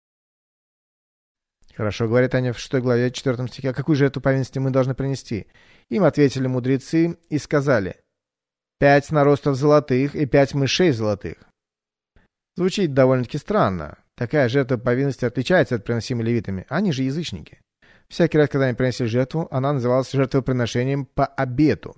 B: Хорошо, говорят они в 6 главе 4 стихе: а какую жертву повинности мы должны принести? Им ответили мудрецы и сказали: 5 наростов золотых и 5 мышей золотых. Звучит довольно-таки странно. Такая жертва повинности отличается от приносимой левитами. Они же язычники. Всякий раз, когда они приносили жертву, она называлась жертвоприношением по обету.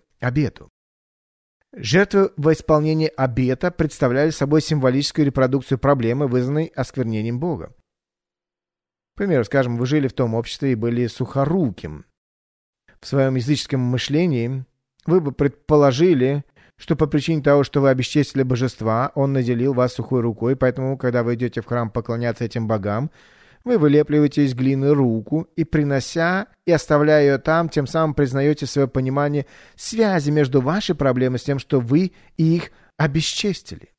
B: Жертвы во исполнении обета представляли собой символическую репродукцию проблемы, вызванной осквернением Бога. К примеру, скажем, вы жили в том обществе и были сухоруким. В своем языческом мышлении вы бы предположили, что по причине того, что вы обесчестили божества, он наделил вас сухой рукой, поэтому, когда вы идете в храм поклоняться этим богам, вы вылепливаете из глины руку и, принося и оставляя ее там, тем самым признаете свое понимание связи между вашей проблемой с тем, что вы их обесчестили.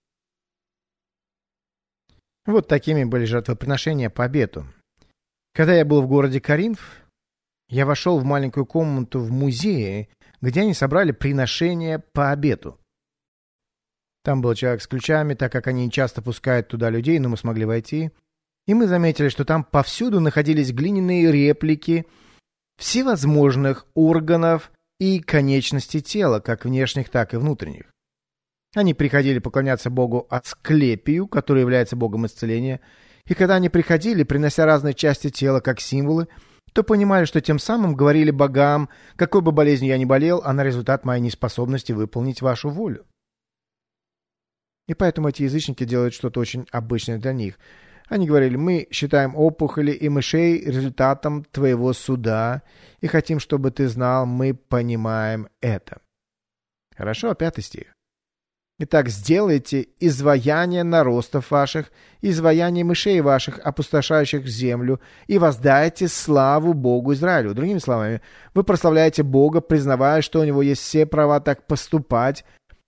B: Вот такими были жертвоприношения по обету. Когда я был в городе Коринф, я вошел в маленькую комнату в музее, где они собрали приношения по обету. Там был человек с ключами, так как они часто пускают туда людей, но мы смогли войти. И мы заметили, что там повсюду находились глиняные реплики всевозможных органов и конечностей тела, как внешних, так и внутренних. Они приходили поклоняться богу Асклепию, который является богом исцеления, и когда они приходили, принося разные части тела как символы, то понимали, что тем самым говорили богам, какой бы болезнью я ни болел, она результат моей неспособности выполнить вашу волю. И поэтому эти язычники делают что-то очень обычное для них. Они говорили: мы считаем опухоли и мышей результатом твоего суда и хотим, чтобы ты знал, мы понимаем это. Хорошо, 5 стих. Итак, сделайте изваяние наростов ваших, изваяние мышей ваших, опустошающих землю, и воздайте славу Богу Израилю. Другими словами, вы прославляете Бога, признавая, что у него есть все права так поступать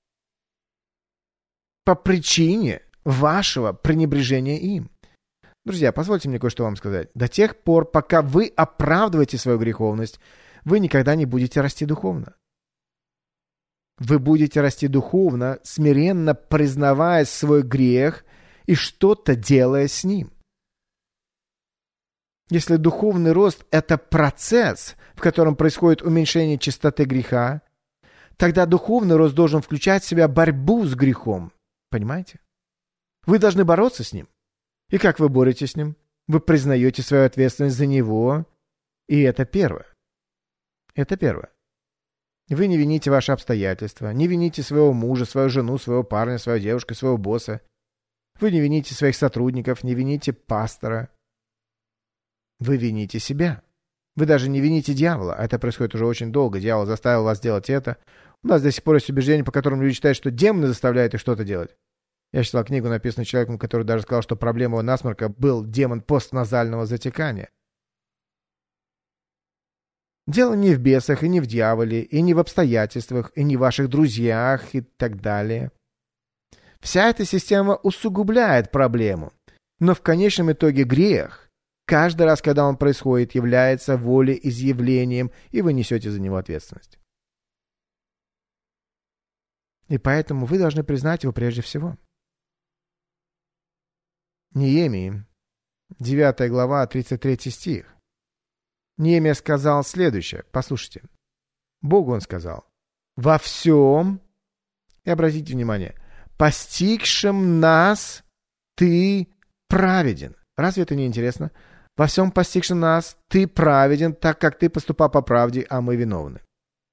B: по причине вашего пренебрежения им. Друзья, позвольте мне кое-что вам сказать. До тех пор, пока вы оправдываете свою греховность, вы никогда не будете расти духовно. Вы будете расти духовно, смиренно признавая свой грех и что-то делая с ним. Если духовный рост – это процесс, в котором происходит уменьшение частоты греха, тогда духовный рост должен включать в себя борьбу с грехом. Понимаете? Вы должны бороться с ним. И как вы боретесь с ним? Вы признаете свою ответственность за него, и это первое. Это первое. Вы не вините ваши обстоятельства, не вините своего мужа, свою жену, своего парня, свою девушку, своего босса. Вы не вините своих сотрудников, не вините пастора. Вы вините себя. Вы даже не вините дьявола. Это происходит уже очень долго. Дьявол заставил вас делать это. У нас до сих пор есть убеждение, по которому люди считают, что демоны заставляют их что-то делать. Я читал книгу, написанную человеком, который даже сказал, что проблема его насморка был демон постназального затекания. Дело не в бесах, и не в дьяволе, и не в обстоятельствах, и не в ваших друзьях, и так далее. Вся эта система усугубляет проблему. Но в конечном итоге грех, каждый раз, когда он происходит, является волеизъявлением, и вы несете за него ответственность. И поэтому вы должны признать его прежде всего. Неемии, 9 глава, 33 стих. Неемия сказал следующее. Послушайте. Богу он сказал: «Во всем, и обратите внимание, постигшим нас ты праведен». Разве это не интересно? Во всем постигшим нас ты праведен, так как ты поступал по правде, а мы виновны.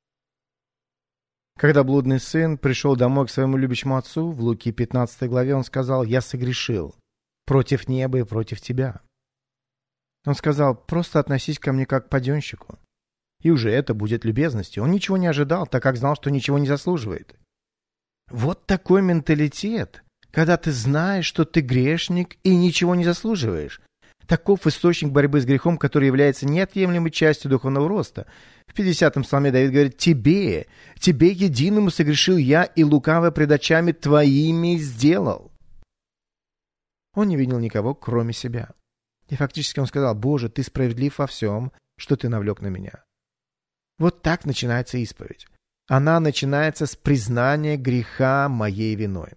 B: Когда блудный сын пришел домой к своему любящему отцу, в Луки 15 главе он сказал: «Я согрешил против неба и против тебя». Он сказал: «Просто относись ко мне как к паденщику». И уже это будет любезностью. Он ничего не ожидал, так как знал, что ничего не заслуживает. Вот такой менталитет, когда ты знаешь, что ты грешник и ничего не заслуживаешь. Таков источник борьбы с грехом, который является неотъемлемой частью духовного роста. В 50-м псалме Давид говорит: «Тебе единому согрешил я, и лукаво пред очами твоими сделал». Он не винил никого, кроме себя. И фактически он сказал: «Боже, ты справедлив во всем, что ты навлек на меня». Вот так начинается исповедь. Она начинается с признания греха моей виной.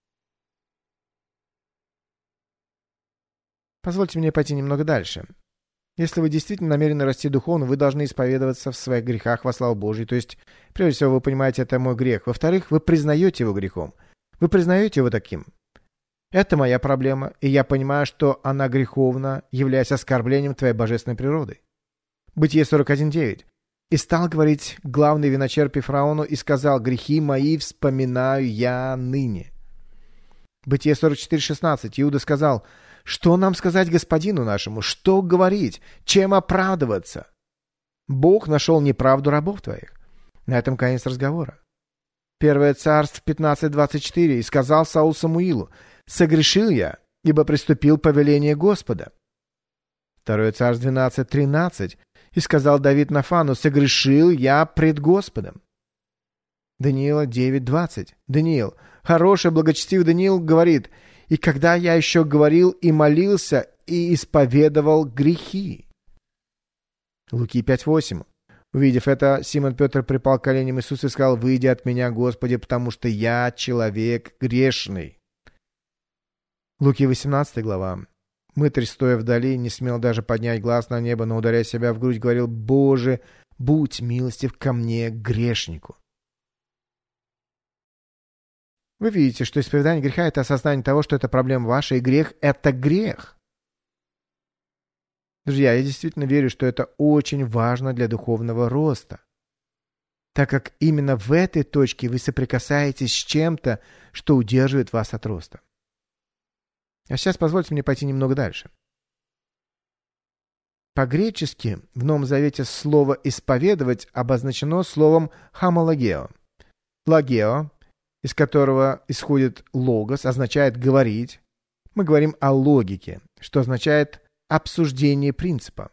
B: Позвольте мне пойти немного дальше. Если вы действительно намерены расти духовно, вы должны исповедоваться в своих грехах во славу Божию. То есть, прежде всего, вы понимаете, это мой грех. Во-вторых, вы признаете его грехом. Вы признаете его таким. Это моя проблема, и я понимаю, что она греховна, являясь оскорблением твоей божественной природы. Бытие 41:9. «И стал говорить главный виночерпий фараону, и сказал: грехи мои вспоминаю я ныне». Бытие 44:16. Иуда сказал: «Что нам сказать господину нашему? Что говорить? Чем оправдываться? Бог нашел неправду рабов твоих». На этом конец разговора. 1 Царств 15:24. «И сказал Саул Самуилу: согрешил я, ибо приступил повеление Господа». 2 Царств 12:13. «И сказал Давид Нафану: согрешил я пред Господом». Даниила 9:20. Даниил, хороший, благочестивый Даниил говорит: «И когда я еще говорил и молился, и исповедовал грехи». Луки 5:8. Увидев это, Симон Петр припал к коленям Иисуса и сказал: «Выйди от меня, Господи, потому что я человек грешный». Луки 18 глава. Мытарь, стоя вдали, не смел даже поднять глаз на небо, но, ударяя себя в грудь, говорил: «Боже, будь милостив ко мне, грешнику». Вы видите, что исповедание греха — это осознание того, что это проблема ваша, и грех — это грех. Друзья, я действительно верю, что это очень важно для духовного роста, так как именно в этой точке вы соприкасаетесь с чем-то, что удерживает вас от роста. А сейчас позвольте мне пойти немного дальше. По-гречески в Новом Завете слово «исповедовать» обозначено словом «хомологео». Логео, из которого исходит логос, означает «говорить». Мы говорим о логике, что означает обсуждение принципа.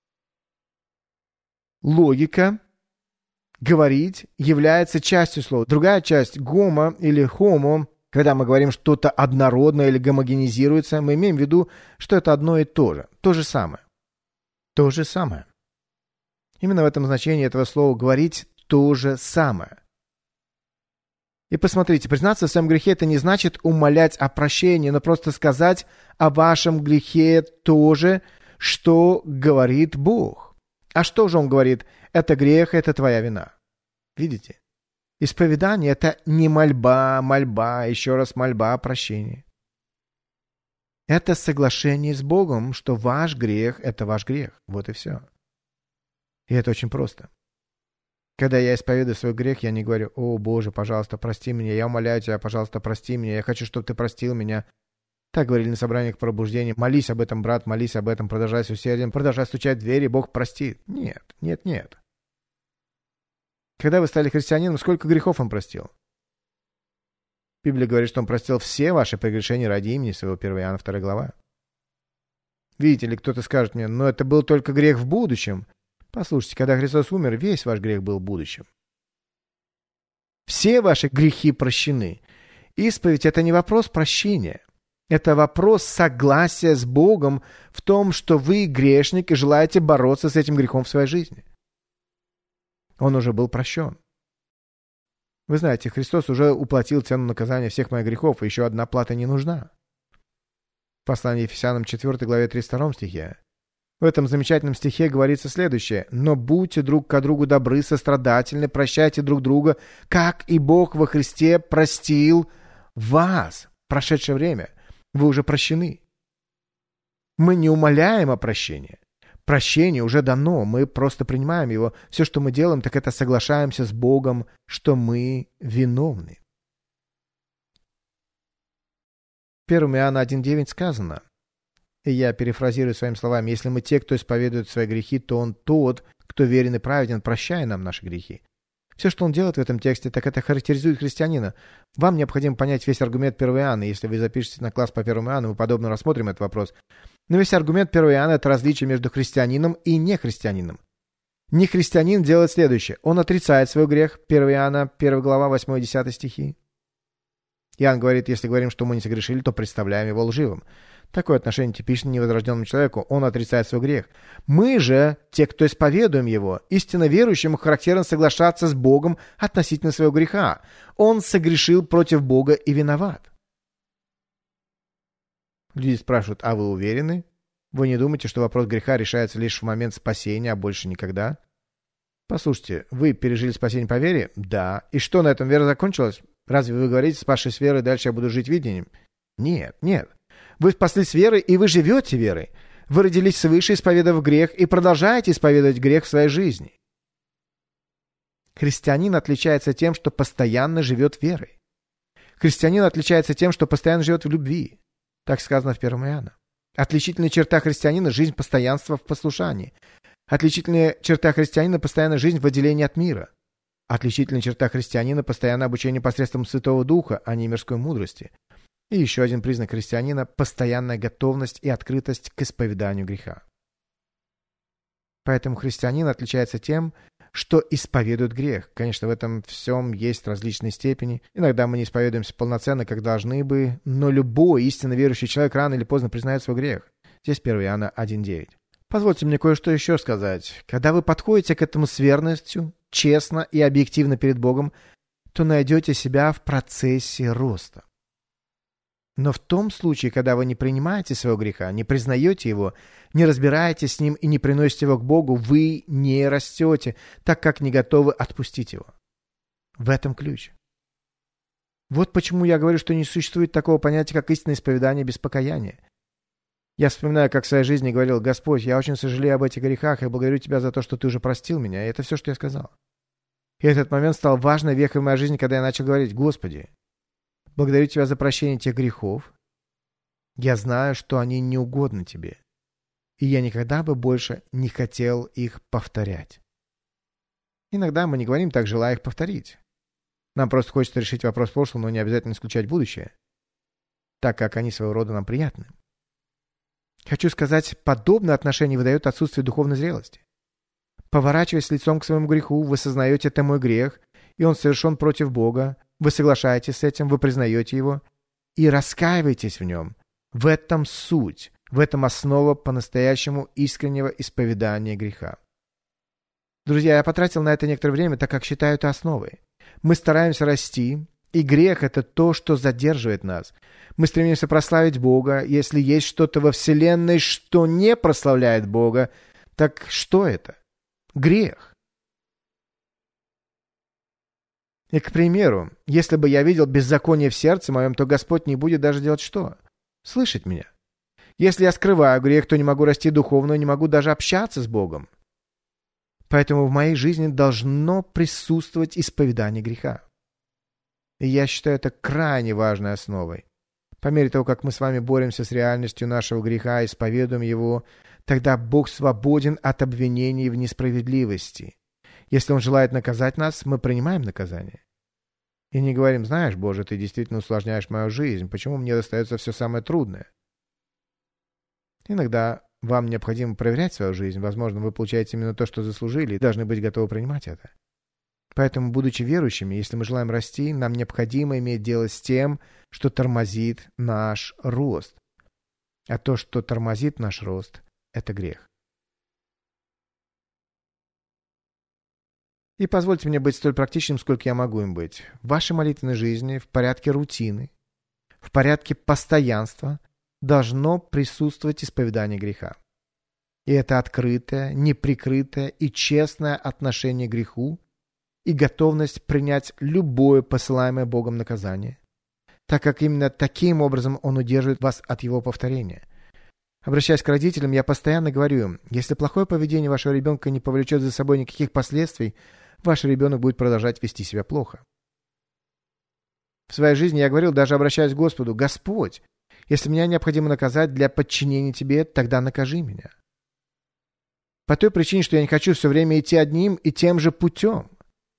B: Логика, говорить, является частью слова. Другая часть, гомо или хомо, когда мы говорим что-то однородное или гомогенизируется, мы имеем в виду, что это одно и то же. То же самое. То же самое. Именно в этом значении этого слова «говорить» то же самое. И посмотрите, признаться в своем грехе — это не значит умолять о прощении, но просто сказать о вашем грехе то же, что говорит Бог. А что же Он говорит? Это грех, это твоя вина. Видите? Исповедание — это не мольба, еще раз мольба о прощении. Это соглашение с Богом, что ваш грех — это ваш грех. Вот и все. И это очень просто. Когда я исповедую свой грех, я не говорю: «О, Боже, пожалуйста, прости меня, я умоляю Тебя, пожалуйста, прости меня, я хочу, чтобы Ты простил меня». Так говорили на собраниях пробуждения: «Молись об этом, брат, молись об этом, продолжай с усердием, продолжай стучать в двери, Бог простит». Нет, нет, нет. Когда вы стали христианином, сколько грехов Он простил? Библия говорит, что Он простил все ваши прегрешения ради имени Своего, 1 Иоанна 2 глава. Видите ли, кто-то скажет мне: «Но это был только грех в будущем». Послушайте, когда Христос умер, весь ваш грех был в будущем. Все ваши грехи прощены. Исповедь — это не вопрос прощения. Это вопрос согласия с Богом в том, что вы грешник и желаете бороться с этим грехом в своей жизни. Он уже был прощен. Вы знаете, Христос уже уплатил цену наказания всех моих грехов, и еще одна плата не нужна. В послании Ефесянам 4 главе 32 стихе. В этом замечательном стихе говорится следующее: «Но будьте друг к другу добры, сострадательны, прощайте друг друга, как и Бог во Христе простил вас». Прошедшее время. Вы уже прощены. Мы не умоляем о прощении. Прощение уже дано, мы просто принимаем его. Все, что мы делаем, так это соглашаемся с Богом, что мы виновны. В 1 Иоанна 1:9 сказано, и я перефразирую своими словами: «Если мы те, кто исповедует свои грехи, то Он тот, кто верен и праведен, прощая нам наши грехи». Все, что он делает в этом тексте, так это характеризует христианина. Вам необходимо понять весь аргумент 1 Иоанна. Если вы запишетесь на класс по 1 Иоанну, мы подробно рассмотрим этот вопрос. Но весь аргумент 1 Иоанна — это различие между христианином и нехристианином. Нехристианин делает следующее. Он отрицает свой грех. 1 Иоанна, 1 глава, 8-10 стихи. Иоанн говорит: если говорим, что мы не согрешили, то представляем его лживым. Такое отношение типично невозрожденному человеку. Он отрицает свой грех. Мы же, те, кто исповедуем его, истинно верующему характерно соглашаться с Богом относительно своего греха. Он согрешил против Бога и виноват. Люди спрашивают: а вы уверены? Вы не думаете, что вопрос греха решается лишь в момент спасения, а больше никогда? Послушайте, вы пережили спасение по вере? Да. И что, на этом вера закончилась? Разве вы говорите: спасшись верой, дальше я буду жить видением? Нет, нет. Вы спаслись верой, и вы живете верой. Вы родились свыше, исповедав грех, и продолжаете исповедовать грех в своей жизни. Христианин отличается тем, что постоянно живет верой. Христианин отличается тем, что постоянно живет в любви. Так сказано в 1 Иоанна. Отличительная черта христианина — жизнь постоянства в послушании. Отличительная черта христианина — постоянная жизнь в отделении от мира. Отличительная черта христианина – постоянное обучение посредством Святого Духа, а не мирской мудрости. И еще один признак христианина – постоянная готовность и открытость к исповеданию греха. Поэтому христианин отличается тем, что исповедует грех. Конечно, в этом всем есть различные степени. Иногда мы не исповедуемся полноценно, как должны бы, но любой истинно верующий человек рано или поздно признает свой грех. Здесь 1 Иоанна 1:9. Позвольте мне кое-что еще сказать. Когда вы подходите к этому с верностью, честно и объективно перед Богом, то найдете себя в процессе роста. Но в том случае, когда вы не принимаете своего греха, не признаете его, не разбираетесь с ним и не приносите его к Богу, вы не растете, так как не готовы отпустить его. В этом ключ. Вот почему я говорю, что не существует такого понятия, как истинное исповедание без покаяния. Я вспоминаю, как в своей жизни говорил: «Господь, я очень сожалею об этих грехах и благодарю Тебя за то, что Ты уже простил меня». И это все, что я сказал. И этот момент стал важной вехой в моей жизни, когда я начал говорить: «Господи, благодарю Тебя за прощение тех грехов. Я знаю, что они не угодны Тебе, и я никогда бы больше не хотел их повторять». Иногда мы не говорим так, желая их повторить. Нам просто хочется решить вопрос прошлого, но не обязательно исключать будущее, так как они своего рода нам приятны. Хочу сказать, подобное отношение выдает отсутствие духовной зрелости. Поворачиваясь лицом к своему греху, вы сознаете, это мой грех, и он совершен против Бога, вы соглашаетесь с этим, вы признаете его и раскаиваетесь в нем. В этом суть, в этом основа по-настоящему искреннего исповедания греха. Друзья, я потратил на это некоторое время, так как считаю это основой. Мы стараемся расти, и грех – это то, что задерживает нас. Мы стремимся прославить Бога. Если есть что-то во Вселенной, что не прославляет Бога, так что это? Грех. И, к примеру, если бы я видел беззаконие в сердце моем, то Господь не будет даже делать что? Слышать меня. Если я скрываю грех, то не могу расти духовно, не могу даже общаться с Богом. Поэтому в моей жизни должно присутствовать исповедание греха. И я считаю это крайне важной основой. По мере того, как мы с вами боремся с реальностью нашего греха и исповедуем его, тогда Бог свободен от обвинений в несправедливости. Если Он желает наказать нас, мы принимаем наказание. И не говорим: «Знаешь, Боже, Ты действительно усложняешь мою жизнь, почему мне достается все самое трудное?» Иногда вам необходимо проверять свою жизнь. Возможно, вы получаете именно то, что заслужили, и должны быть готовы принимать это. Поэтому, будучи верующими, если мы желаем расти, нам необходимо иметь дело с тем, что тормозит наш рост. А то, что тормозит наш рост, это грех. И позвольте мне быть столь практичным, сколько я могу им быть. В вашей молитвенной жизни, в порядке рутины, в порядке постоянства должно присутствовать исповедание греха. И это открытое, неприкрытое и честное отношение к греху и готовность принять любое посылаемое Богом наказание, так как именно таким образом Он удерживает вас от его повторения. Обращаясь к родителям, я постоянно говорю им: если плохое поведение вашего ребенка не повлечет за собой никаких последствий, ваш ребенок будет продолжать вести себя плохо. В своей жизни я говорил, даже обращаясь к Господу: «Господь, если меня необходимо наказать для подчинения Тебе, тогда накажи меня». По той причине, что я не хочу все время идти одним и тем же путем.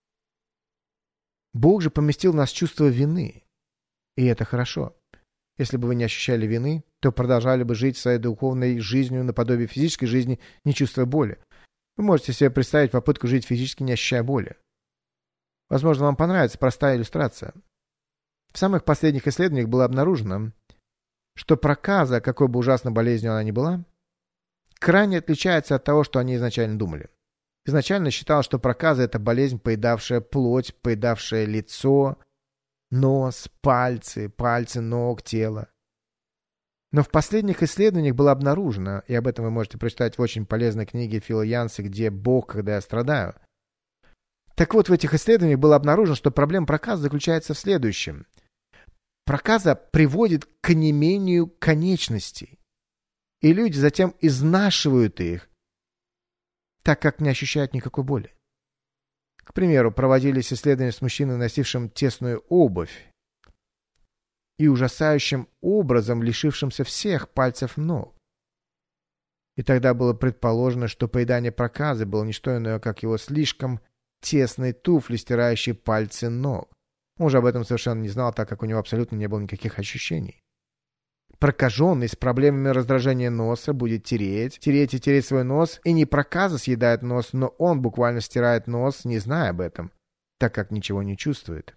B: Бог же поместил в нас чувство вины. И это хорошо. Если бы вы не ощущали вины, то продолжали бы жить своей духовной жизнью наподобие физической жизни, не чувствуя боли. Вы можете себе представить попытку жить физически, не ощущая боли. Возможно, вам понравится простая иллюстрация. В самых последних исследованиях было обнаружено, что проказа, какой бы ужасной болезнью она ни была, крайне отличается от того, что они изначально думали. Изначально считалось, что проказа – это болезнь, поедавшая плоть, поедавшая лицо, нос, пальцы ног, тело. Но в последних исследованиях было обнаружено, и об этом вы можете прочитать в очень полезной книге Фила Янса «Где Бог, когда я страдаю». Так вот, в этих исследованиях было обнаружено, что проблема проказа заключается в следующем. Проказа приводит к онемению конечностей, и люди затем изнашивают их, так как не ощущают никакой боли. К примеру, проводились исследования с мужчиной, носившим тесную обувь и ужасающим образом лишившимся всех пальцев ног. И тогда было предположено, что поедание проказы было не что иное, как его слишком тесные туфли, стирающие пальцы ног. Он же об этом совершенно не знал, так как у него абсолютно не было никаких ощущений. Прокаженный с проблемами раздражения носа будет тереть и тереть свой нос, и не проказа съедает нос, но он буквально стирает нос, не зная об этом, так как ничего не чувствует.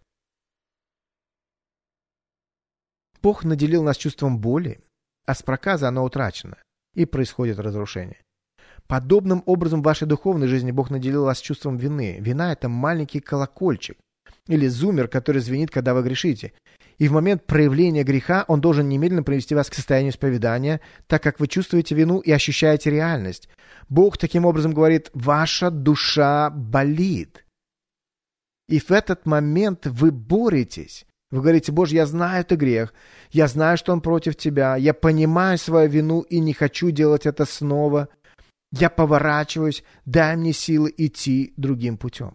B: Бог наделил нас чувством боли, а с проказа оно утрачено, и происходит разрушение. Подобным образом в вашей духовной жизни Бог наделил вас чувством вины. Вина — это маленький колокольчик или зуммер, который звенит, когда вы грешите. И в момент проявления греха он должен немедленно привести вас к состоянию исповедания, так как вы чувствуете вину и ощущаете реальность. Бог таким образом говорит: «Ваша душа болит». И в этот момент вы боретесь. Вы говорите: «Боже, я знаю, это грех. Я знаю, что он против тебя. Я понимаю свою вину и не хочу делать это снова. Я поворачиваюсь. Дай мне силы идти другим путем».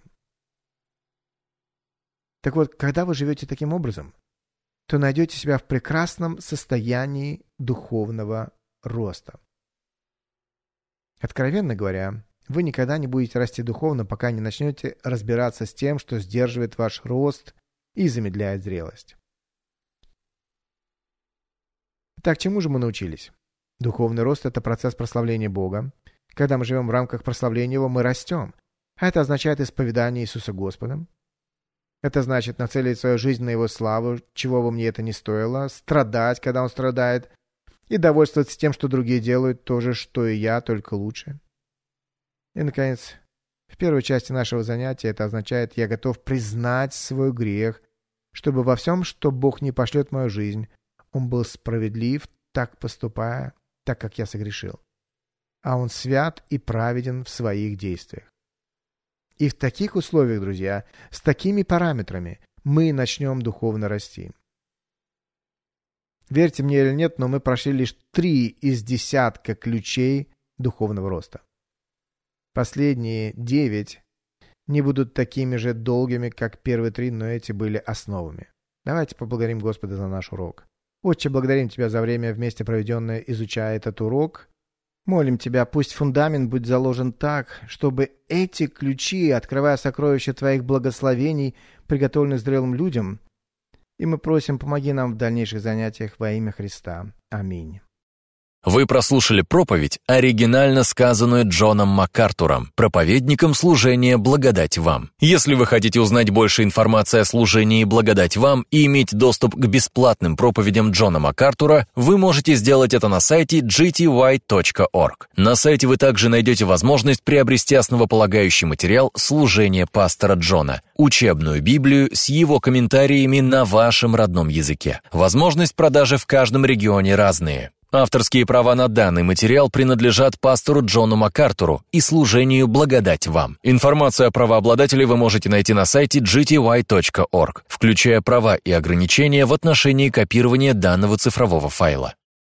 B: Так вот, когда вы живете таким образом, то найдете себя в прекрасном состоянии духовного роста. Откровенно говоря, вы никогда не будете расти духовно, пока не начнете разбираться с тем, что сдерживает ваш рост и замедляет зрелость. Так, чему же мы научились? Духовный рост — это процесс прославления Бога. Когда мы живем в рамках прославления Его, мы растем. А это означает исповедание Иисуса Господом. Это значит нацелить свою жизнь на Его славу, чего бы мне это ни стоило, страдать, когда Он страдает, и довольствоваться тем, что другие делают то же, что и я, только лучше. И, наконец, в первой части нашего занятия это означает: я готов признать свой грех, чтобы во всем, что Бог не пошлет в мою жизнь, Он был справедлив, так поступая, так как я согрешил. А Он свят и праведен в своих действиях. И в таких условиях, друзья, с такими параметрами мы начнем духовно расти. Верьте мне или нет, но мы прошли лишь 3 из 10 ключей духовного роста. Последние 9 не будут такими же долгими, как первые 3, но эти были основами. Давайте поблагодарим Господа за наш урок. Отче, благодарим Тебя за время вместе проведенное, изучая этот урок. Молим Тебя, пусть фундамент будет заложен так, чтобы эти ключи, открывая сокровища Твоих благословений, приготовленных зрелым людям, и мы просим, помоги нам в дальнейших занятиях во имя Христа. Аминь.
A: Вы прослушали проповедь, оригинально сказанную Джоном МакАртуром, проповедником служения «Благодать вам». Если вы хотите узнать больше информации о служении «Благодать вам» и иметь доступ к бесплатным проповедям Джона МакАртура, вы можете сделать это на сайте gty.org. На сайте вы также найдете возможность приобрести основополагающий материал «Служение пастора Джона», учебную Библию с его комментариями на вашем родном языке. Возможность продажи в каждом регионе разные. Авторские права на данный материал принадлежат пастору Джону МакАртуру и служению «Благодать вам». Информацию о правообладателе вы можете найти на сайте gty.org, включая права и ограничения в отношении копирования данного цифрового файла.